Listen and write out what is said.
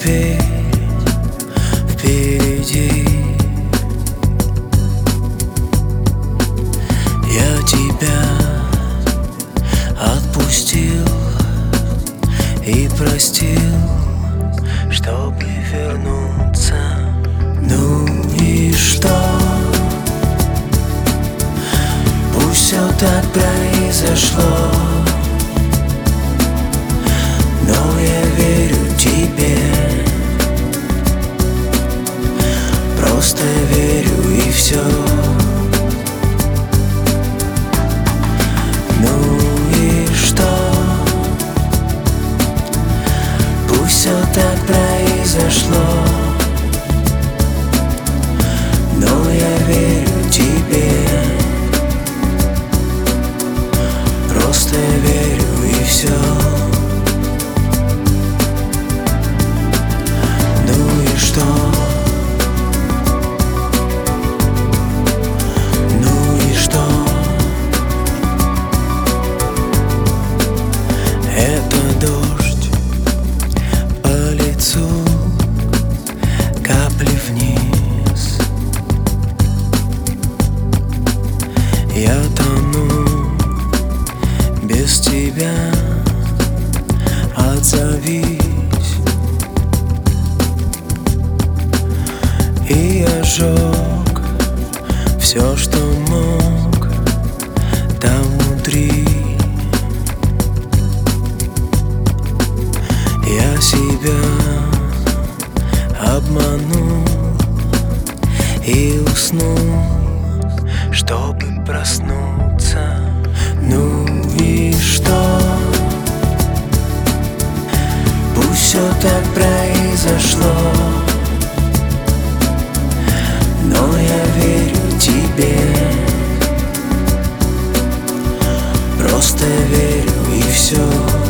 теперь впереди. Я тебя отпустил и простил, чтобы вернуться. Ну и что? Пусть все так произошло, но я верю тебе. Просто верю и все. Ну и что? Пусть все так произошло, но я верю тебе. Просто верю и все. Ну и что? Ну и что? Это дождь по лицу, капли вниз. Я тону без тебя, отзовись. И ожег все, что мог там внутри. Я себя обманул и уснул, чтобы проснуться. Ну и что? Пусть все так произошло, но я верю тебе. Просто верю и все.